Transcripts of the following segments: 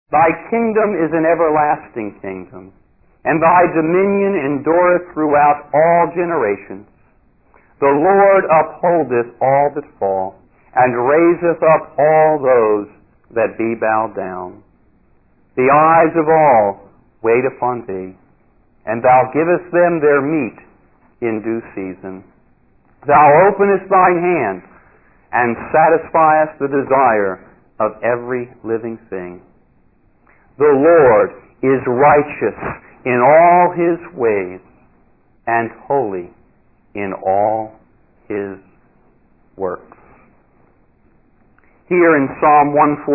Thy kingdom is an everlasting kingdom, and thy dominion endureth throughout all generations. The Lord upholdeth all that fall, and raiseth up all those that be bowed down. The eyes of all wait upon thee, and thou givest them their meat in due season. Thou openest thine hand, and satisfiest the desire of every living thing. The Lord is righteous in all his ways, and holy in all his works. Here in Psalm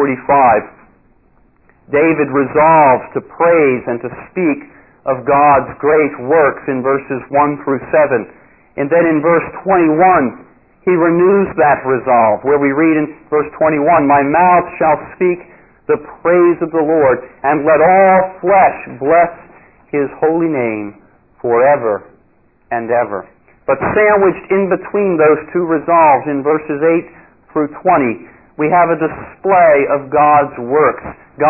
145, David resolves to praise and to speak of God's great works in verses 1 through 7. And then in verse 21, he renews that resolve, where we read in verse 21, My mouth shall speak the praise of the Lord, and let all flesh bless his holy name forever and ever. But sandwiched in between those two resolves in verses 8 through 20, we have a display of God's works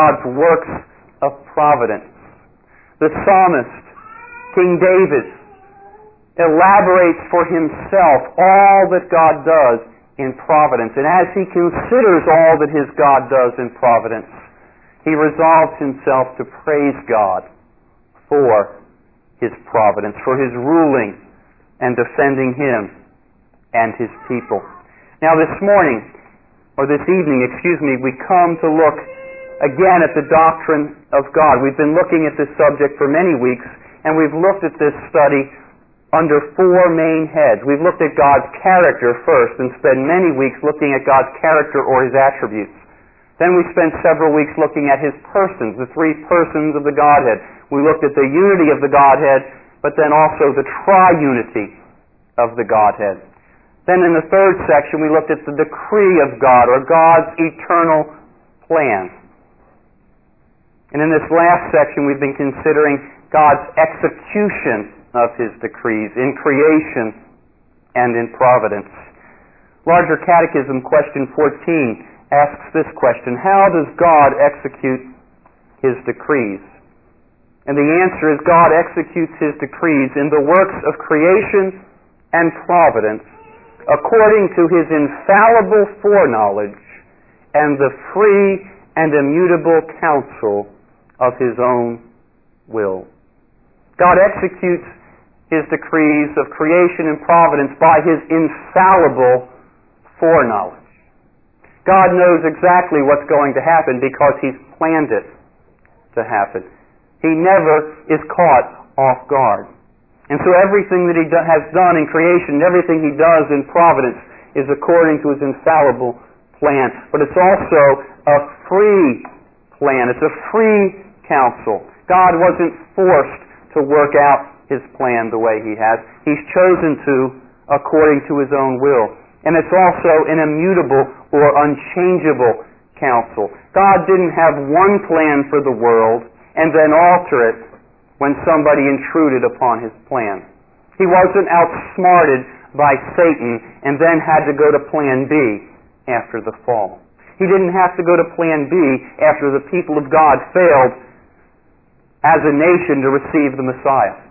of providence. The psalmist, King David, elaborates for himself all that God does in providence. And as he considers all that his God does in providence, he resolves himself to praise God for his providence, for his ruling and defending him and his people. Now this evening, we come to look again at the doctrine of God. We've been looking at this subject for many weeks, and we've looked at this study under four main heads. We've looked at God's character first and spent many weeks looking at God's character or his attributes. Then we spent several weeks looking at his persons, the three persons of the Godhead. We looked at the unity of the Godhead, but then also the triunity of the Godhead. Then in the third section we looked at the decree of God, or God's eternal plan. And in this last section we've been considering God's execution of his decrees in creation and in providence. Larger Catechism question 14 asks this question: how does God execute his decrees? And the answer is God executes his decrees in the works of creation and providence according to his infallible foreknowledge and the free and immutable counsel of his own will. God executes his decrees of creation and providence by his infallible foreknowledge. God knows exactly what's going to happen because he's planned it to happen. He never is caught off guard. And so everything that he has done in creation, everything he does in providence is according to his infallible plan. But it's also a free plan. It's a free counsel. God wasn't forced to work out his plan the way he has. He's chosen to according to his own will. And it's also an immutable or unchangeable counsel. God didn't have one plan for the world and then alter it when somebody intruded upon his plan. He wasn't outsmarted by Satan and then had to go to plan B after the fall. He didn't have to go to plan B after the people of God failed as a nation to receive the Messiah.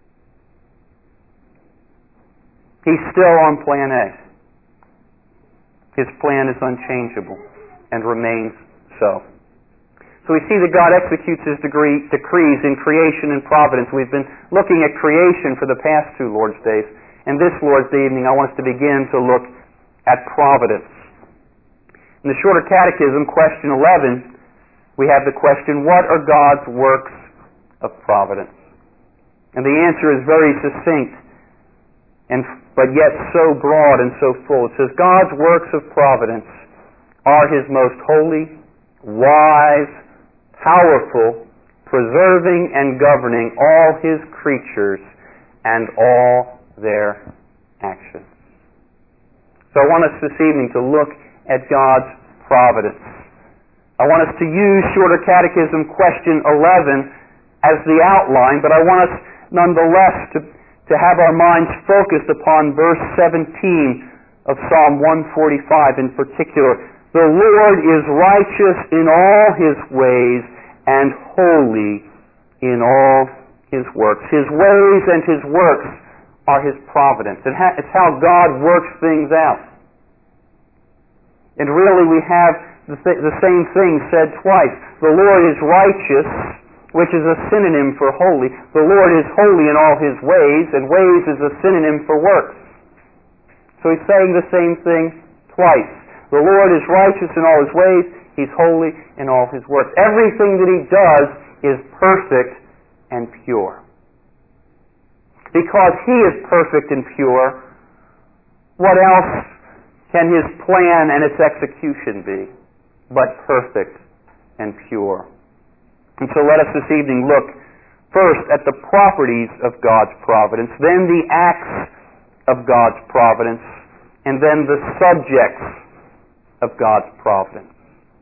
He's still on plan A. His plan is unchangeable and remains so. So we see that God executes his decrees in creation and providence. We've been looking at creation for the past two Lord's Days. And this Lord's Day evening I want us to begin to look at providence. In the Shorter Catechism, question 11, we have the question, what are God's works of providence? And the answer is very succinct, but yet so broad and so full. It says, God's works of providence are his most holy, wise, powerful, preserving and governing all his creatures and all their actions. So I want us this evening to look at God's providence. I want us to use Shorter Catechism question 11 as the outline, but I want us nonetheless to have our minds focused upon verse 17 of Psalm 145 in particular. The Lord is righteous in all his ways and holy in all His works. His ways and His works are His providence. It's how God works things out. And really we have the same thing said twice. The Lord is righteous, which is a synonym for holy. The Lord is holy in all His ways, and ways is a synonym for works. So He's saying the same thing twice. The Lord is righteous in all His ways. He's holy in all His works. Everything that He does is perfect and pure. Because He is perfect and pure, what else can His plan and its execution be but perfect and pure? And so let us this evening look first at the properties of God's providence, then the acts of God's providence, and then the subjects of God's providence.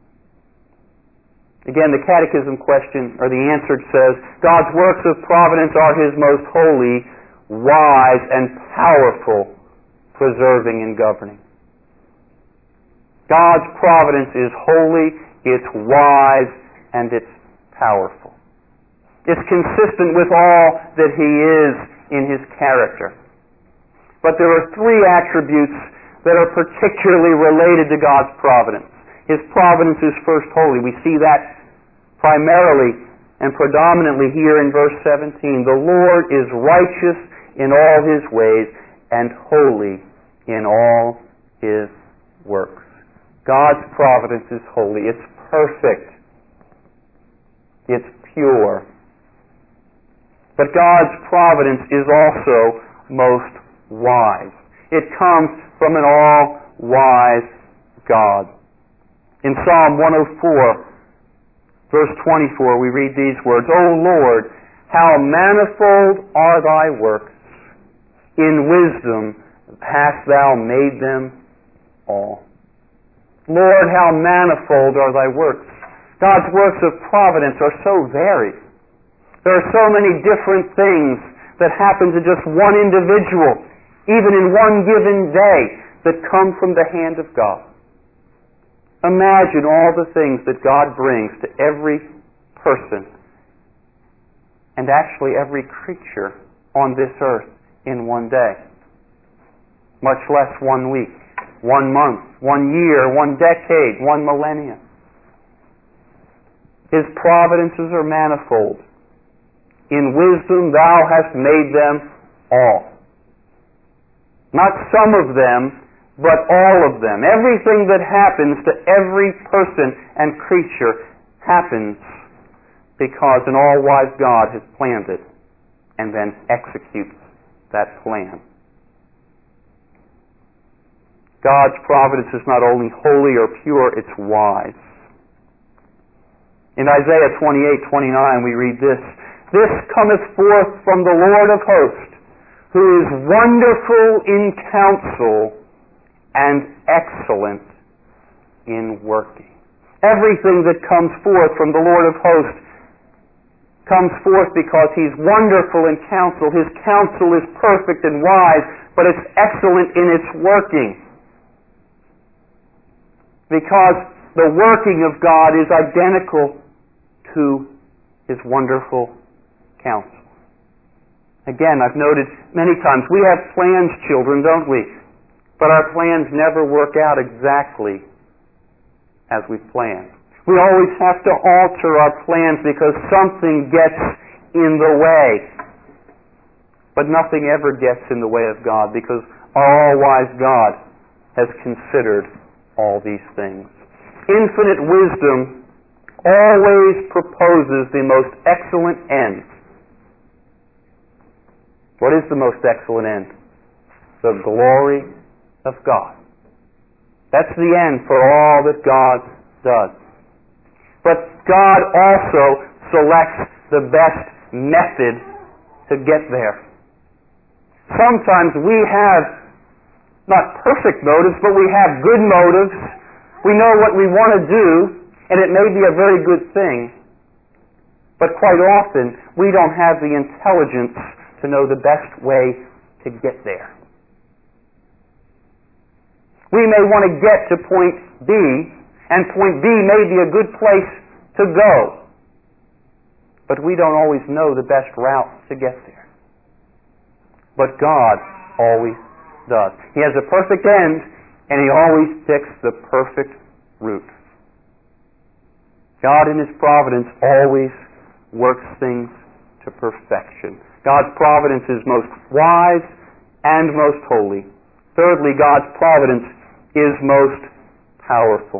Again, the catechism question, or the answer says, God's works of providence are His most holy, wise, and powerful, preserving and governing. God's providence is holy, it's wise, and it's powerful. It's consistent with all that He is in His character. But there are three attributes that are particularly related to God's providence. His providence is first holy. We see that primarily and predominantly here in verse 17. The Lord is righteous in all His ways and holy in all His works. God's providence is holy. It's perfect. It's pure. But God's providence is also most wise. It comes from an all-wise God. In Psalm 104, verse 24, we read these words, O Lord, how manifold are Thy works. In wisdom hast Thou made them all. Lord, how manifold are Thy works. God's works of providence are so varied. There are so many different things that happen to just one individual, even in one given day, that come from the hand of God. Imagine all the things that God brings to every person and actually every creature on this earth in one day, much less 1 week, 1 month, 1 year, 1 decade, 1 millennium. His providences are manifold. In wisdom Thou hast made them all. Not some of them, but all of them. Everything that happens to every person and creature happens because an all-wise God has planned it and then executes that plan. God's providence is not only holy or pure, it's wise. In Isaiah 28:29 we read this, This cometh forth from the Lord of hosts, who is wonderful in counsel and excellent in working. Everything that comes forth from the Lord of hosts comes forth because He's wonderful in counsel. His counsel is perfect and wise, but it's excellent in its working. Because the working of God is identical to His wonderful counsel. Again, I've noted many times, we have plans, children, don't we? But our plans never work out exactly as we planned. We always have to alter our plans because something gets in the way. But nothing ever gets in the way of God because our all-wise God has considered all these things. Infinite wisdom always proposes the most excellent end. What is the most excellent end? The glory of God. That's the end for all that God does. But God also selects the best method to get there. Sometimes we have not perfect motives, but we have good motives. We know what we want to do, and it may be a very good thing. But quite often, we don't have the intelligence to know the best way to get there. We may want to get to point B, and point B may be a good place to go. but we don't always know the best route to get there. But God always does. He has a perfect end, and He always picks the perfect route. God in His providence always works things to perfection. God's providence is most wise and most holy. Thirdly, God's providence is most powerful.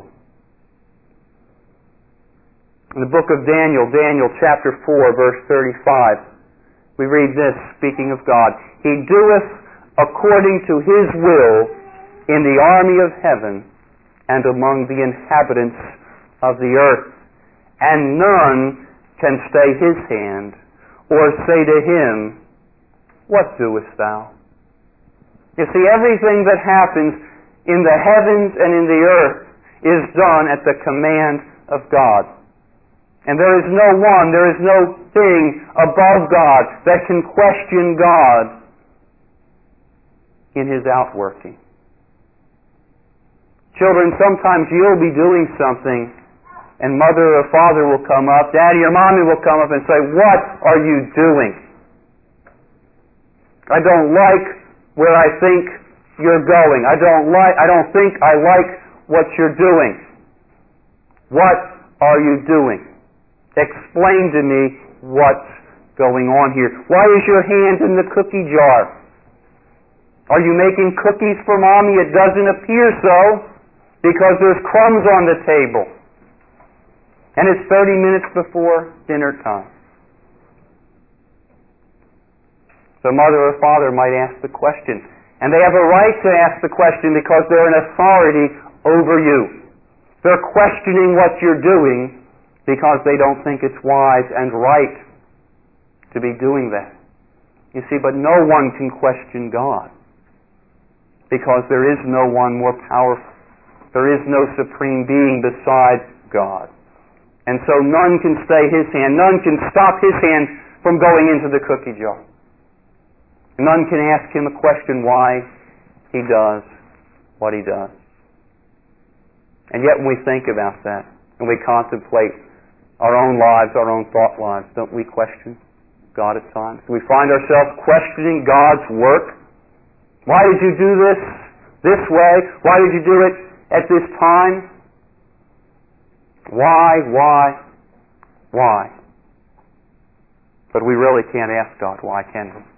In the book of Daniel, Daniel chapter 4, verse 35, we read this, speaking of God, He doeth according to His will in the army of heaven and among the inhabitants of the earth. And none can stay His hand or say to Him, What doest thou? You see, everything that happens in the heavens and in the earth is done at the command of God. And there is no one, there is no thing above God that can question God in His outworking. Children, sometimes you'll be doing something and mother or father will come up, daddy or mommy will come up and say, What are you doing? I don't like where I think you're going. I don't think I like what you're doing. What are you doing? Explain to me what's going on here. Why is your hand in the cookie jar? Are you making cookies for mommy? It doesn't appear so, because there's crumbs on the table. And it's 30 minutes before dinner time. So mother or father might ask the question. And they have a right to ask the question because they're an authority over you. They're questioning what you're doing because they don't think it's wise and right to be doing that. You see, but no one can question God because there is no one more powerful. There is no supreme being besides God. And so none can stay His hand. None can stop His hand from going into the cookie jar. None can ask Him a question why He does what He does. And yet when we think about that, and we contemplate our own lives, our own thought lives, don't we question God at times? We find ourselves questioning God's work. Why did you do this way? Why did you do it at this time? Why? But we really can't ask God why, can we?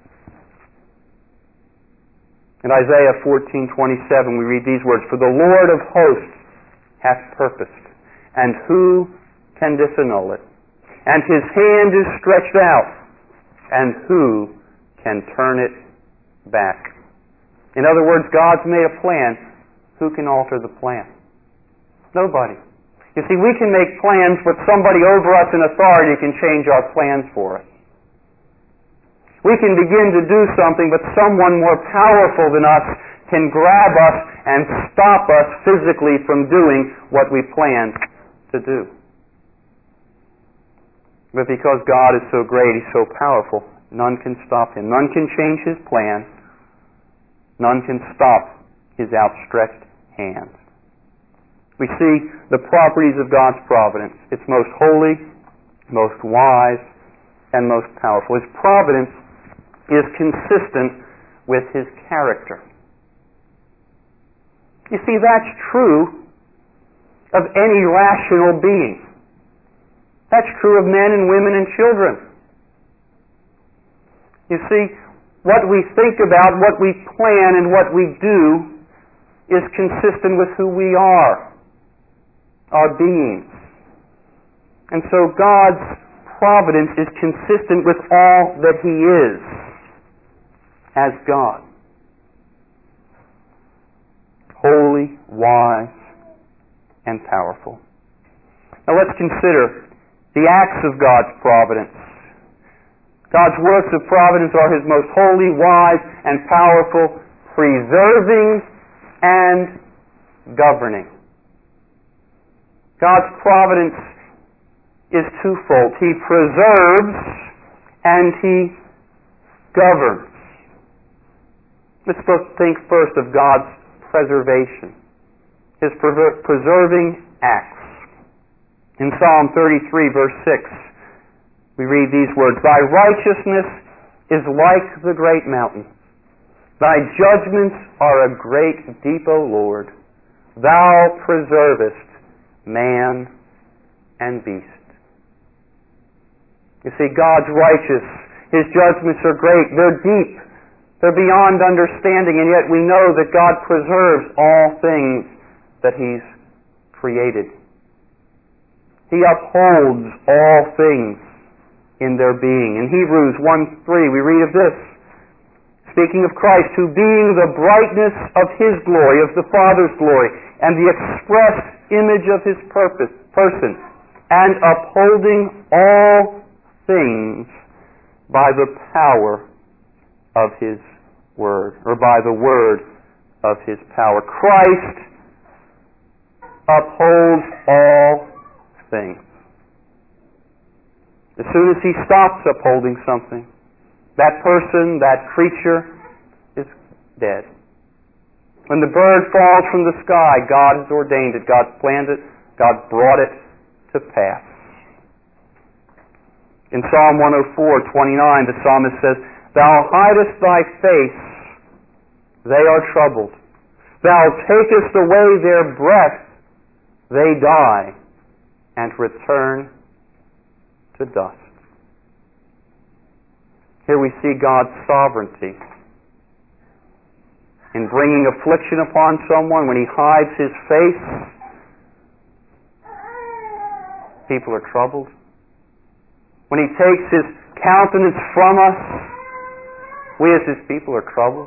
In Isaiah 14:27 we read these words, For the Lord of hosts hath purposed, and who can disannul it? And His hand is stretched out, and who can turn it back? In other words, God's made a plan. Who can alter the plan? Nobody. You see, we can make plans, but somebody over us in authority can change our plans for us. We can begin to do something, but someone more powerful than us can grab us and stop us physically from doing what we planned to do. But because God is so great, He's so powerful, none can stop Him. None can change His plan. None can stop His outstretched hand. We see the properties of God's providence. It's most holy, most wise, and most powerful. His providence is consistent with His character. You see, that's true of any rational being. That's true of men and women and children. You see, what we think about, what we plan, and what we do is consistent with who we are, our beings. And so God's providence is consistent with all that He is as God. Holy, wise, and powerful. Now let's consider the acts of God's providence. God's works of providence are His most holy, wise, and powerful, preserving and governing. God's providence is twofold. He preserves and He governs. Let's think first of God's preservation, His preserving acts. In Psalm 33, verse 6, We read these words, "Thy righteousness is like the great mountain. Thy judgments are a great deep, O Lord. Thou preservest man and beast." You see, God's righteous. His judgments are great. They're deep. They're beyond understanding, and yet we know that God preserves all things that He's created. He upholds all things in their being. In Hebrews 1:3 we read of this, speaking of Christ, who being the brightness of His glory, of the Father's glory, and the express image of His person, and upholding all things by the power of His word, or by the word of His power. Christ upholds all things. As soon as He stops upholding something, that person, that creature, is dead. When the bird falls from the sky, God has ordained it, God planned it, God brought it to pass. In Psalm 104:29, the psalmist says, "Thou hidest Thy face, they are troubled. Thou takest away their breath, they die, and return to dust." Here we see God's sovereignty in bringing affliction upon someone. When He hides His face, people are troubled. When He takes His countenance from us, we as His people are troubled.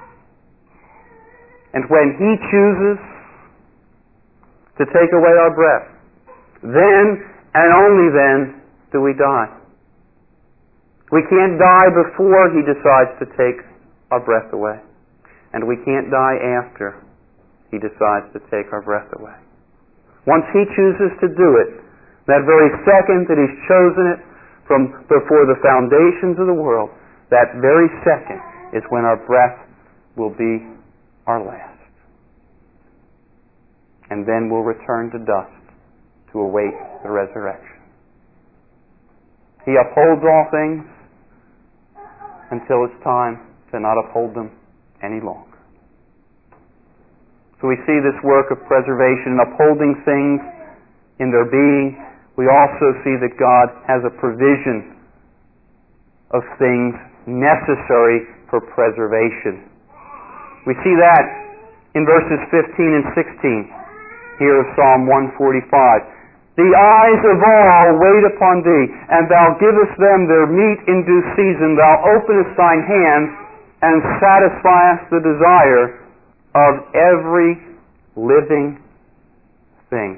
And when He chooses to take away our breath, then and only then do we die. We can't die before He decides to take our breath away. And we can't die after He decides to take our breath away. Once He chooses to do it, that very second that He's chosen it from before the foundations of the world, that very second is when our breath will be our last. And then we'll return to dust to await the resurrection. He upholds all things until it's time to not uphold them any longer. So we see this work of preservation, upholding things in their being. We also see that God has a provision of things necessary for preservation. We see that in verses 15 and 16 here of Psalm 145. "The eyes of all wait upon Thee, and Thou givest them their meat in due season. Thou openest Thine hand, and satisfiest the desire of every living thing."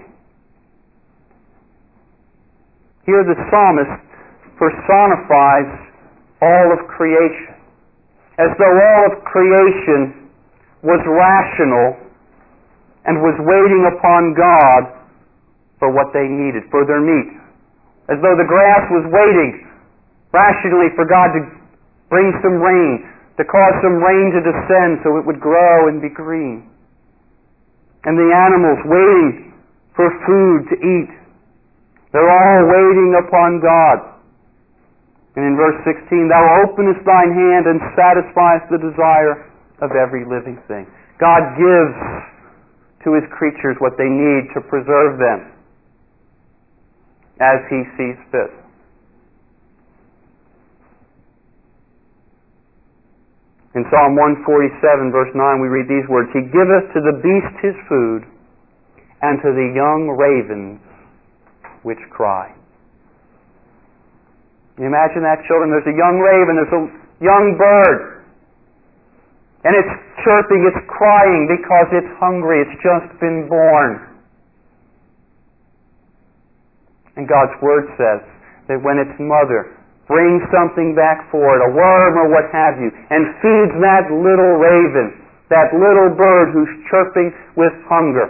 Here the psalmist personifies all of creation, as though all of creation was rational and was waiting upon God for what they needed, for their meat. As though the grass was waiting rationally for God to bring some rain, to cause some rain to descend so it would grow and be green. And the animals waiting for food to eat. They're all waiting upon God. And in verse 16, "Thou openest Thine hand and satisfiest the desire of every living thing." God gives to His creatures what they need to preserve them as He sees fit. In Psalm 147, verse 9, we read these words, "He giveth to the beast his food, and to the young ravens which cry." Can you imagine that, children? There's a young raven, there's a young bird, and it's chirping, it's crying because it's hungry, it's just been born. And God's Word says that when its mother brings something back for it, a worm or what have you, and feeds that little raven, that little bird who's chirping with hunger,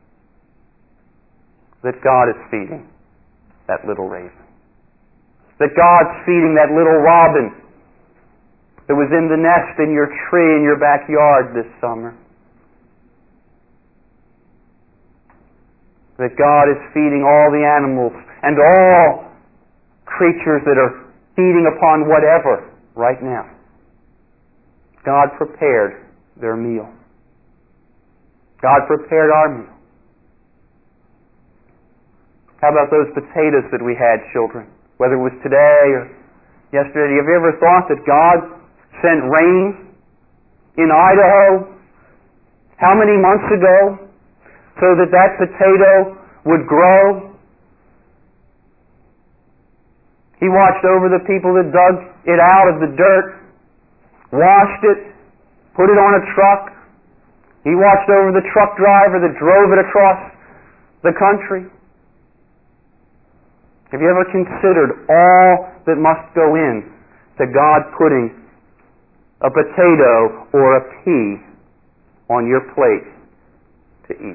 that God is feeding that little raven. That God's feeding that little robin that was in the nest in your tree in your backyard this summer. That God is feeding all the animals and all creatures that are feeding upon whatever right now. God prepared their meal. God prepared our meal. How about those potatoes that we had, children? Whether it was today or yesterday, have you ever thought that God sent rain in Idaho how many months ago so that that potato would grow? He watched over the people that dug it out of the dirt, washed it, put it on a truck. He watched over the truck driver that drove it across the country. Have you ever considered all that must go in to God putting a potato or a pea on your plate to eat?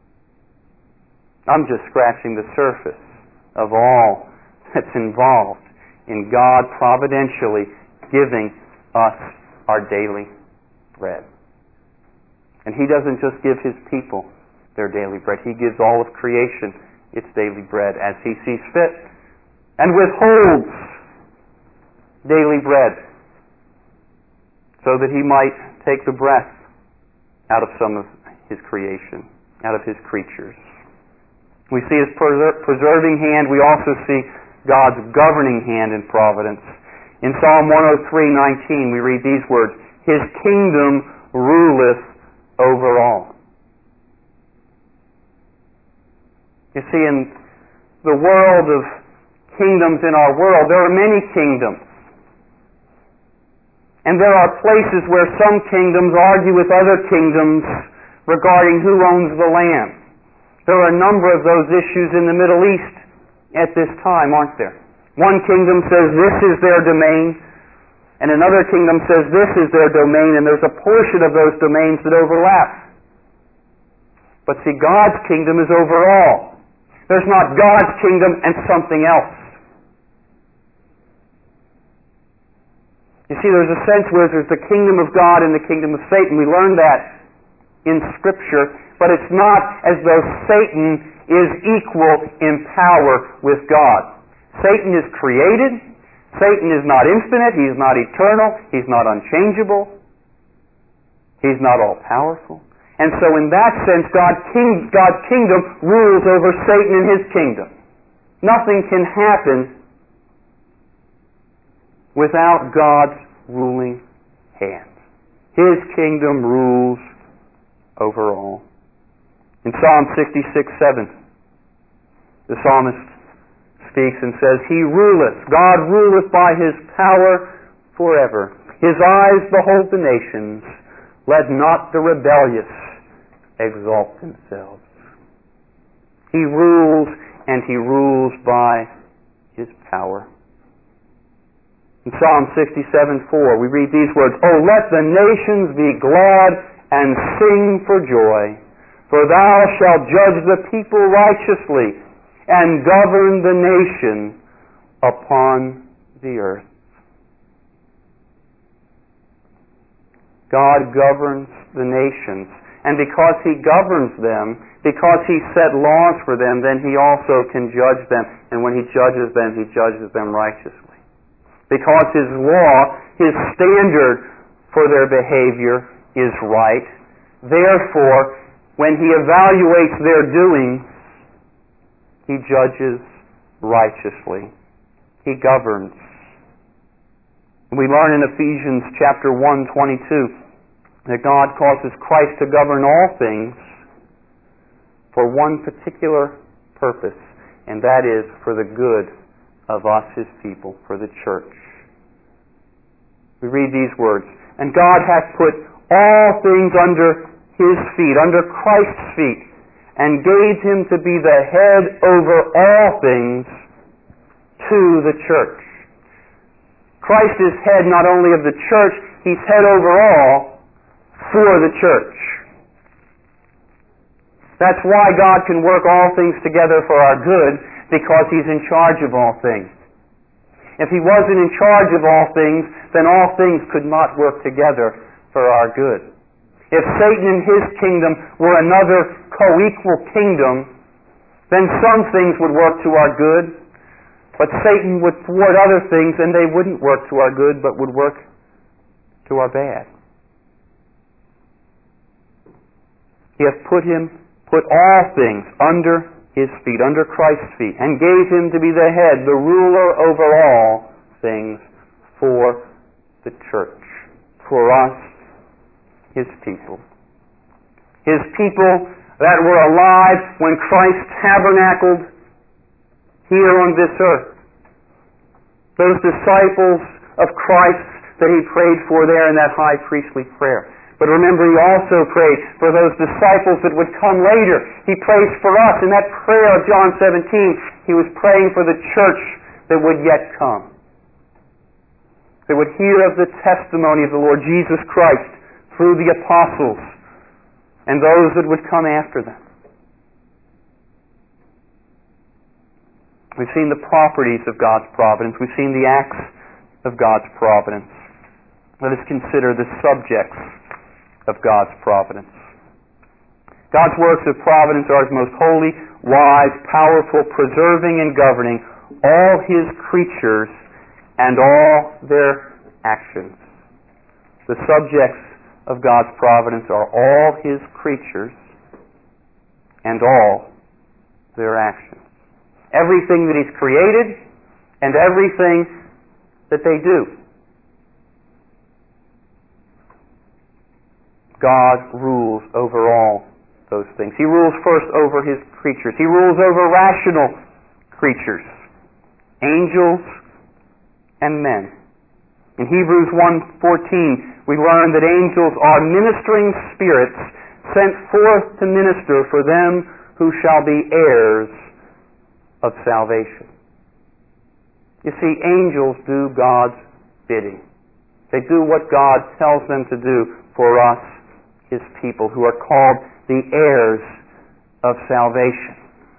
I'm just scratching the surface of all that's involved in God providentially giving us our daily bread. And He doesn't just give His people their daily bread. He gives all of creation its daily bread as He sees fit, and withholds daily bread so that He might take the breath out of some of His creation, out of His creatures. We see His preserving hand. We also see God's governing hand in providence. In Psalm 103:19 we read these words, His kingdom ruleth over all. You see, in the world of kingdoms in our world, there are many kingdoms. And there are places where some kingdoms argue with other kingdoms regarding who owns the land. There are a number of those issues in the Middle East at this time, aren't there? One kingdom says this is their domain, and another kingdom says this is their domain, and there's a portion of those domains that overlap. But see, God's kingdom is over all. There's not God's kingdom and something else. You see, there's a sense where there's the kingdom of God and the kingdom of Satan. We learn that in Scripture, but it's not as though Satan is equal in power with God. Satan is created. Satan is not infinite. He's not eternal. He's not unchangeable. He's not all-powerful. And so in that sense, God's kingdom rules over Satan and his kingdom. Nothing can happen without God's ruling hand. His kingdom rules over all. In Psalm 66:7, the psalmist speaks and says, He ruleth, God ruleth by His power forever. His eyes behold the nations. Let not the rebellious exalt themselves. He rules, and He rules by His power. In Psalm 67:4, we read these words, O let the nations be glad and sing for joy, for Thou shalt judge the people righteously and govern the nation upon the earth. God governs the nations. And because He governs them, because He set laws for them, then He also can judge them. And when He judges them righteously. Because His law, His standard for their behavior is right. Therefore, when He evaluates their doings, He judges righteously. He governs. We learn in Ephesians chapter 1:22 that God causes Christ to govern all things for one particular purpose, and that is for the good of us, His people, for the church. We read these words, And God hath put all things under His feet, under Christ's feet, and gave Him to be the head over all things to the church. Christ is head not only of the church, He's head over all for the church. That's why God can work all things together for our good, because He's in charge of all things. If He wasn't in charge of all things, then all things could not work together for our good. If Satan and his kingdom were another co-equal kingdom, then some things would work to our good. But Satan would thwart other things, and they wouldn't work to our good, but would work to our bad. He hath put all things under his feet, under Christ's feet, and gave him to be the head, the ruler over all things for the church, for us, his people. His people that were alive when Christ tabernacled here on this earth. Those disciples of Christ that he prayed for there in that high priestly prayer. But remember, he also prayed for those disciples that would come later. He prays for us. In that prayer of John 17, he was praying for the church that would yet come, that would hear of the testimony of the Lord Jesus Christ through the apostles and those that would come after them. We've seen the properties of God's providence. We've seen the acts of God's providence. Let us consider the subjects of God's providence. God's works of providence are His most holy, wise, powerful, preserving and governing all His creatures and all their actions. The subjects of God's providence are all His creatures and all their actions. Everything that He's created and everything that they do. God rules over all those things. He rules first over His creatures. He rules over rational creatures, angels and men. In Hebrews 1:14, we learn that angels are ministering spirits sent forth to minister for them who shall be heirs of salvation. You see, angels do God's bidding. They do what God tells them to do for us, His people, who are called the heirs of salvation.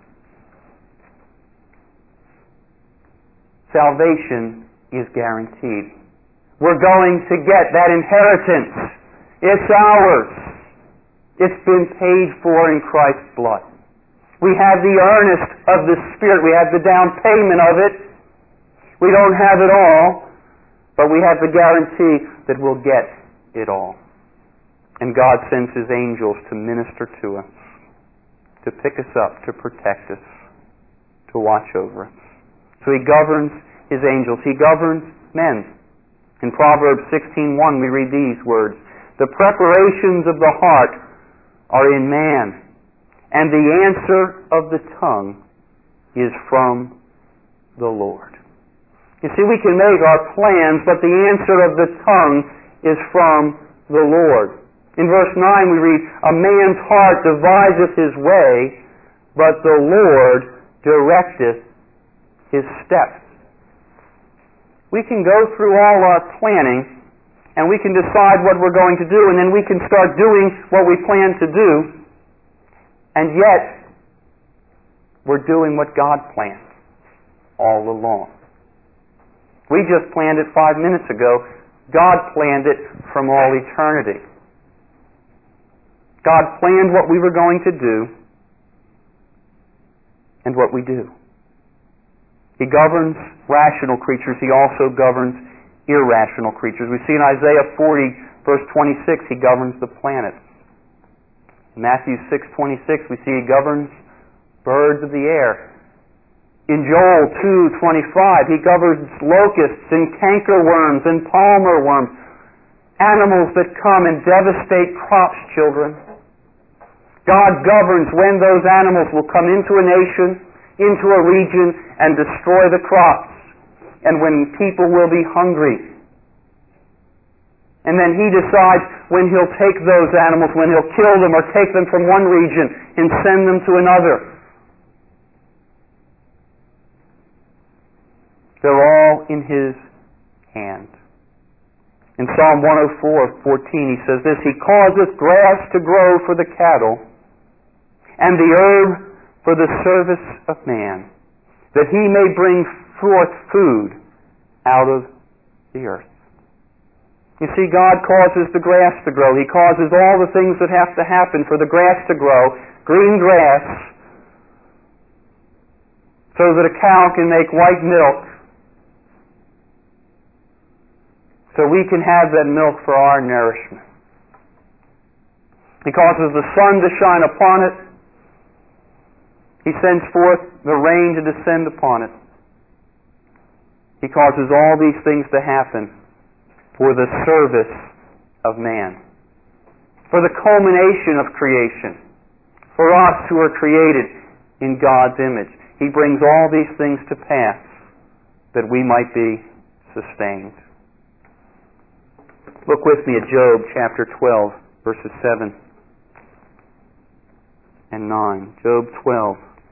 Salvation is guaranteed. We're going to get that inheritance. It's ours. It's been paid for in Christ's blood. We have the earnest of the Spirit. We have the down payment of it. We don't have it all, but we have the guarantee that we'll get it all. And God sends His angels to minister to us, to pick us up, to protect us, to watch over us. So He governs His angels. He governs men. In Proverbs 16:1 we read these words, "The preparations of the heart are in man, and the answer of the tongue is from the Lord." You see, we can make our plans, but the answer of the tongue is from the Lord. In verse 9 we read, "A man's heart deviseth his way, but the Lord directeth his steps." We can go through all our planning, and we can decide what we're going to do, and then we can start doing what we plan to do, and yet we're doing what God planned all along. We just planned it 5 minutes ago. God planned it from all eternity. God planned what we were going to do and what we do. He governs rational creatures. He also governs irrational creatures. We see in Isaiah 40, verse 26, He governs the planets. In Matthew 6:26, we see He governs birds of the air. In Joel 2:25, He governs locusts and cankerworms and palmer worms, animals that come and devastate crops, children. God governs when those animals will come into a nation, into a region, and destroy the crops, and when people will be hungry. And then He decides when He'll take those animals, when He'll kill them or take them from one region and send them to another. They're all in His hand. In Psalm 104:14 He says this, "He causeth grass to grow for the cattle, and the herb for the service of man, that he may bring forth food out of the earth." You see, God causes the grass to grow. He causes all the things that have to happen for the grass to grow, green grass, so that a cow can make white milk, so we can have that milk for our nourishment. He causes the sun to shine upon it. He sends forth the rain to descend upon it. He causes all these things to happen for the service of man, for the culmination of creation, for us who are created in God's image. He brings all these things to pass that we might be sustained. Look with me at Job chapter 12, verses 7 and 9. Job 12,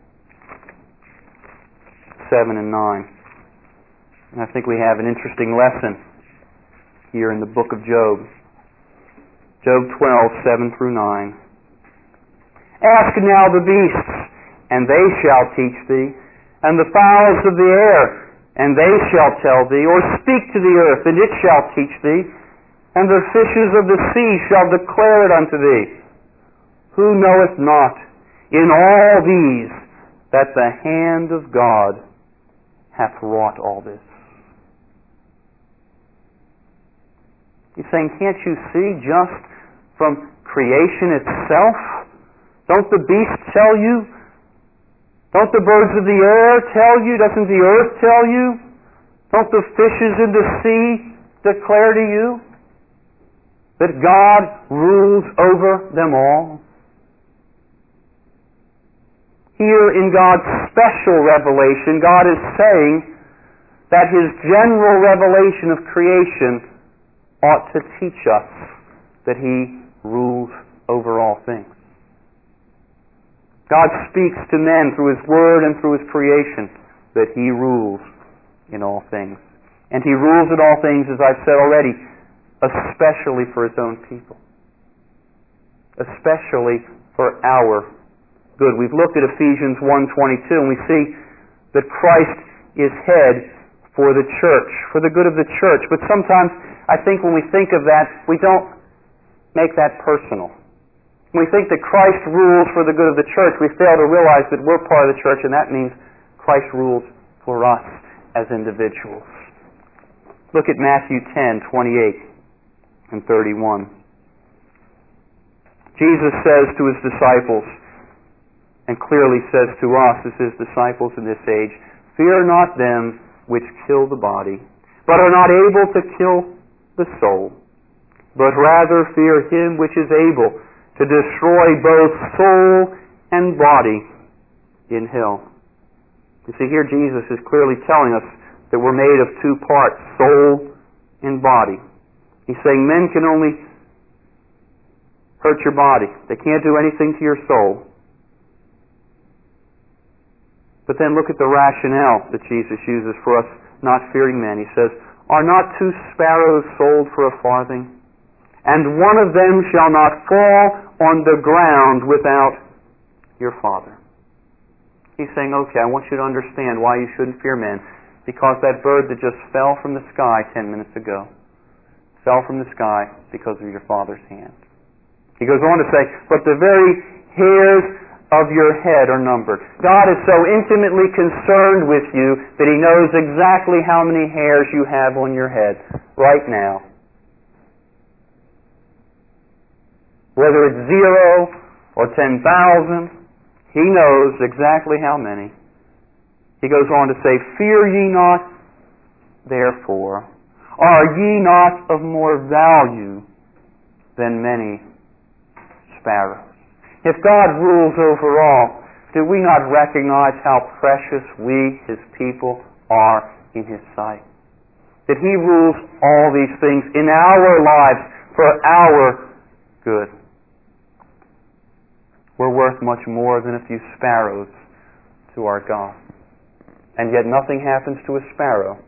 7 and 9. And I think we have an interesting lesson here in the book of Job. Job 12, 7 through 9. Ask now the beasts, and they shall teach thee, and the fowls of the air, and they shall tell thee, or speak to the earth, and it shall teach thee, and the fishes of the sea shall declare it unto thee. Who knoweth not in all these that the hand of God hath wrought all this? He's saying, can't you see just from creation itself? Don't the beasts tell you? Don't the birds of the air tell you? Doesn't the earth tell you? Don't the fishes in the sea declare to you that God rules over them all? Here in God's special revelation, God is saying that His general revelation of creation ought to teach us that He rules over all things. God speaks to men through His Word and through His creation that He rules in all things. And He rules in all things, as I've said already, especially for His own people. Especially for our good. We've looked at Ephesians 1:22, and we see that Christ is head for the church, for the good of the church. But sometimes I think when we think of that, we don't make that personal. When we think that Christ rules for the good of the church, we fail to realize that we're part of the church, and that means Christ rules for us as individuals. Look at Matthew 10:28 and 31. Jesus says to His disciples, and clearly says to us as His disciples in this age, fear not them which kill the body, but are not able to kill the soul, but rather fear Him which is able to destroy both soul and body in hell. You see, here Jesus is clearly telling us that we're made of two parts, soul and body. He's saying men can only hurt your body. They can't do anything to your soul. But then look at the rationale that Jesus uses for us not fearing men. He says, are not two sparrows sold for a farthing? And one of them shall not fall on the ground without your Father. He's saying, okay, I want you to understand why you shouldn't fear men. Because that bird that just fell from the sky 10 minutes ago fell from the sky because of your Father's hand. He goes on to say, but the very hairs of your head are numbered. God is so intimately concerned with you that He knows exactly how many hairs you have on your head right now. Whether it's 0 or 10,000, He knows exactly how many. He goes on to say, fear ye not, therefore. Are ye not of more value than many sparrows? If God rules over all, do we not recognize how precious we, His people, are in His sight? That He rules all these things in our lives for our good. We're worth much more than a few sparrows to our God. And yet nothing happens to a sparrow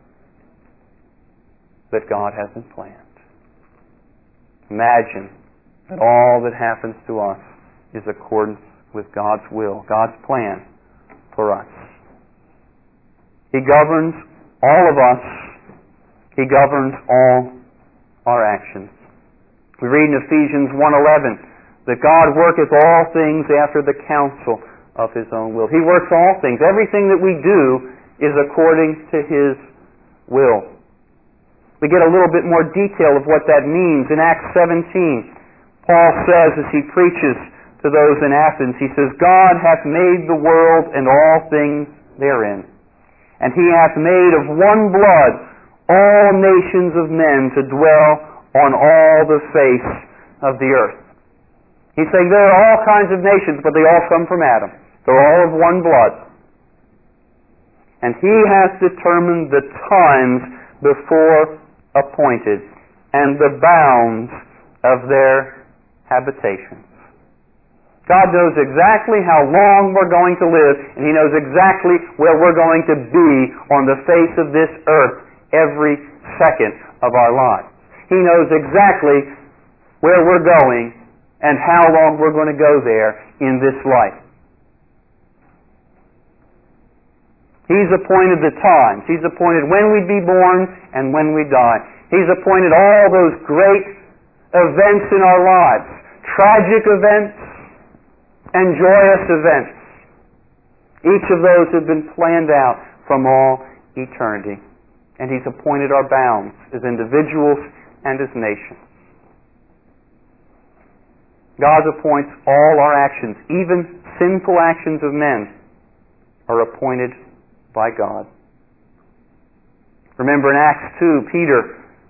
that God hasn't planned. Imagine that all that happens to us is accordance with God's will, God's plan for us. He governs all of us. He governs all our actions. We read in Ephesians 1:11 that God worketh all things after the counsel of His own will. He works all things. Everything that we do is according to His will. We get a little bit more detail of what that means. In Acts 17, Paul says as he preaches to those in Athens, he says, God hath made the world and all things therein. And He hath made of one blood all nations of men to dwell on all the face of the earth. He's saying there are all kinds of nations, but they all come from Adam. They're all of one blood. And He has determined the times before appointed and the bounds of their habitations. God knows exactly how long we're going to live, and He knows exactly where we're going to be on the face of this earth every second of our lives. He knows exactly where we're going and how long we're going to go there in this life. He's appointed the times. He's appointed when we'd be born and when we die. He's appointed all those great events in our lives, tragic events and joyous events. Each of those have been planned out from all eternity. And He's appointed our bounds as individuals and as nations. God appoints all our actions, even sinful actions of men, are appointed by God. Remember in Acts 2, Peter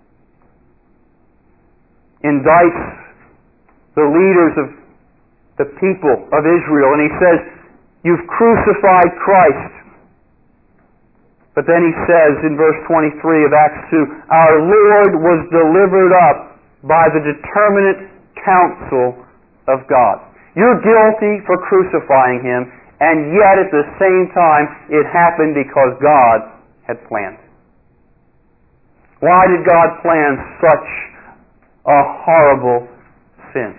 indicts the leaders of the people of Israel, and he says, you've crucified Christ. But then he says in verse 23 of Acts 2, our Lord was delivered up by the determinate counsel of God. You're guilty for crucifying Him, and yet at the same time it happened because God had planned. Why did God plan such a horrible sin?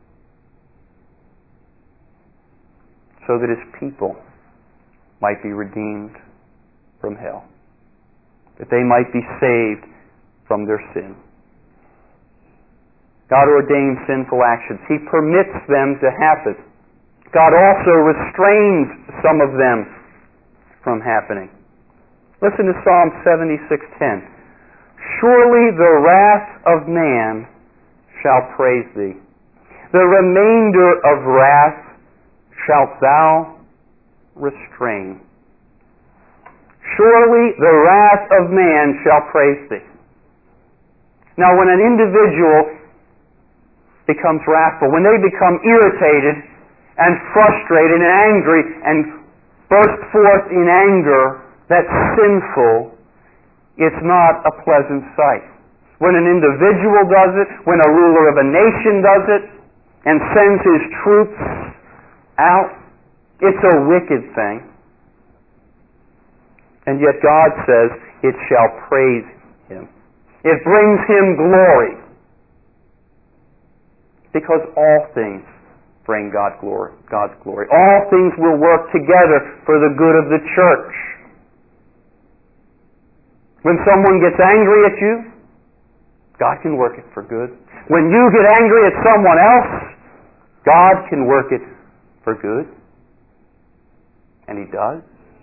So that His people might be redeemed from hell, that they might be saved from their sin. God ordains sinful actions. He permits them to happen. God also restrains some of them from happening. Listen to Psalm 76:10. Surely the wrath of man shall praise Thee. The remainder of wrath shalt Thou restrain. Surely the wrath of man shall praise Thee. Now when an individual becomes wrathful, when they become irritated and frustrated and angry and burst forth in anger that's sinful, it's not a pleasant sight. When an individual does it, when a ruler of a nation does it, and sends his troops out, it's a wicked thing. And yet God says it shall praise Him. It brings Him glory. Because all things bring God glory, God's glory. All things will work together for the good of the church. When someone gets angry at you, God can work it for good. When you get angry at someone else, God can work it for good. And He does.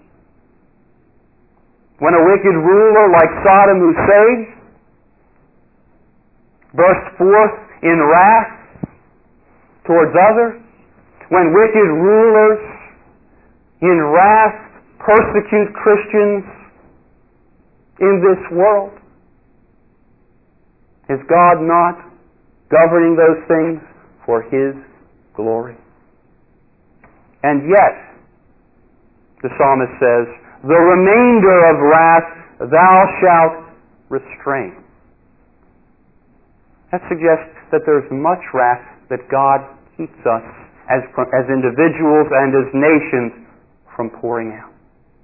When a wicked ruler like Saddam Hussein bursts forth in wrath towards others, when wicked rulers in wrath persecute Christians in this world, is God not governing those things for His glory? And yet, the psalmist says, the remainder of wrath Thou shalt restrain. That suggests that there's much wrath that God keeps us as individuals and as nations from pouring out.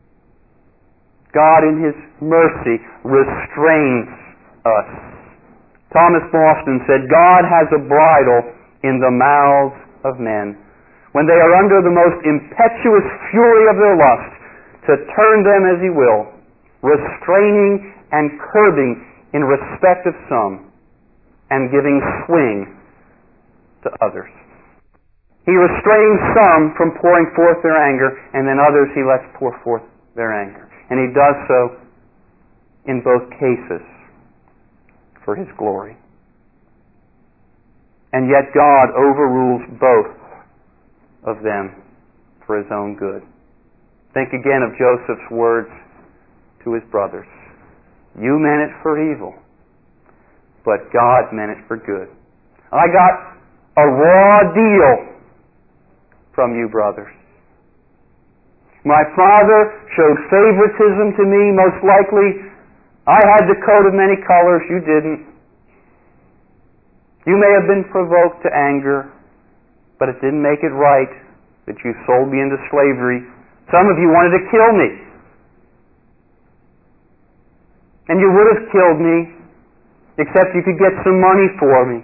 God in His mercy restrains us. Thomas Boston said, God has a bridle in the mouths of men when they are under the most impetuous fury of their lust to turn them as He will, restraining and curbing in respect of some and giving swing to others. He restrains some from pouring forth their anger, and then others He lets pour forth their anger. And He does so in both cases for His glory. And yet God overrules both of them for His own good. Think again of Joseph's words to his brothers. You meant it for evil, but God meant it for good. I got a raw deal from you, brothers. My father showed favoritism to me, most likely. I had the coat of many colors, you didn't. You may have been provoked to anger, but it didn't make it right that you sold me into slavery. Some of you wanted to kill me. And you would have killed me, except you could get some money for me.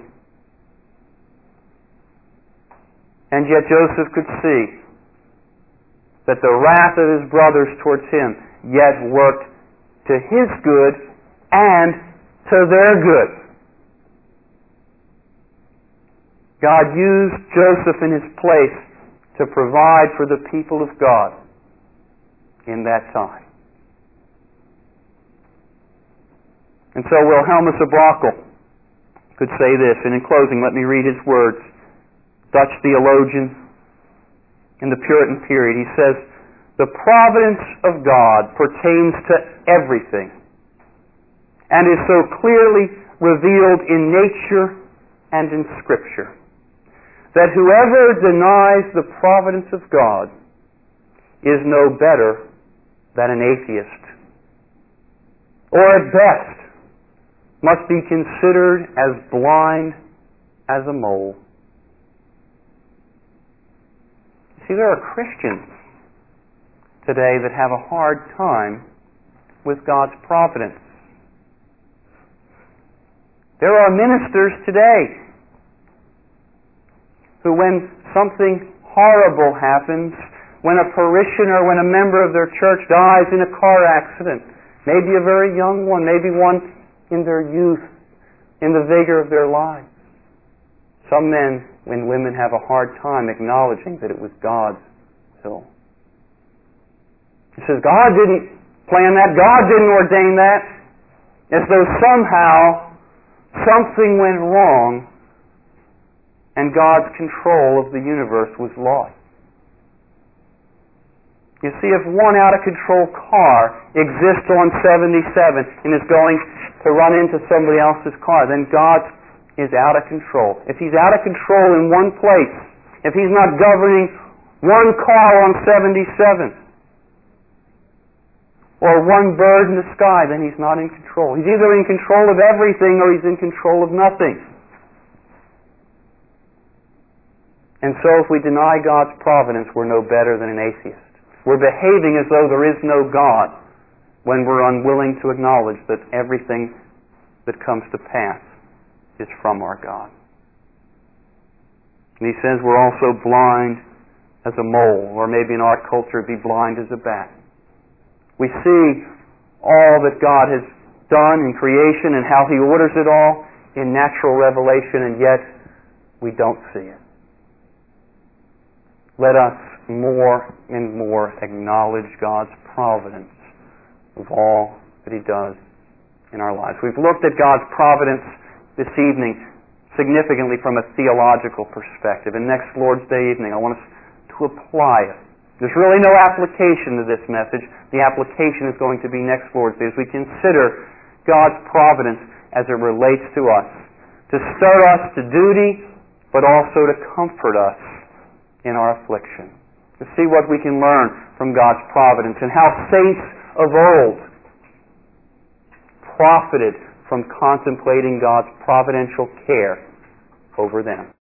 And yet Joseph could see that the wrath of his brothers towards him yet worked to his good and to their good. God used Joseph in his place to provide for the people of God in that time. And so Wilhelmus of Brakel could say this, and in closing, let me read his words. Dutch theologian in the Puritan period, he says, the providence of God pertains to everything and is so clearly revealed in nature and in Scripture that whoever denies the providence of God is no better than an atheist, or at best must be considered as blind as a mole. See, there are Christians today that have a hard time with God's providence. There are ministers today who, when something horrible happens, when a parishioner, when a member of their church dies in a car accident, maybe a very young one, maybe one in their youth, in the vigor of their lives, some men and women have a hard time acknowledging that it was God's will. He says, God didn't plan that, God didn't ordain that, as though somehow something went wrong and God's control of the universe was lost. You see, if one out-of-control car exists on 77 and is going to run into somebody else's car, then God is out of control. If He's out of control in one place, if He's not governing one car on 77, or one bird in the sky, then He's not in control. He's either in control of everything or He's in control of nothing. And so if we deny God's providence, we're no better than an atheist. We're behaving as though there is no God when we're unwilling to acknowledge that everything that comes to pass is from our God. And he says we're also blind as a mole, or maybe in our culture be blind as a bat. We see all that God has done in creation and how He orders it all in natural revelation, and yet we don't see it. Let us more and more acknowledge God's providence of all that He does in our lives. We've looked at God's providence this evening significantly from a theological perspective. And next Lord's Day evening, I want us to apply it. There's really no application to this message. The application is going to be next Lord's Day as we consider God's providence as it relates to us, to stir us to duty, but also to comfort us in our affliction. To see what we can learn from God's providence and how saints of old profited from contemplating God's providential care over them.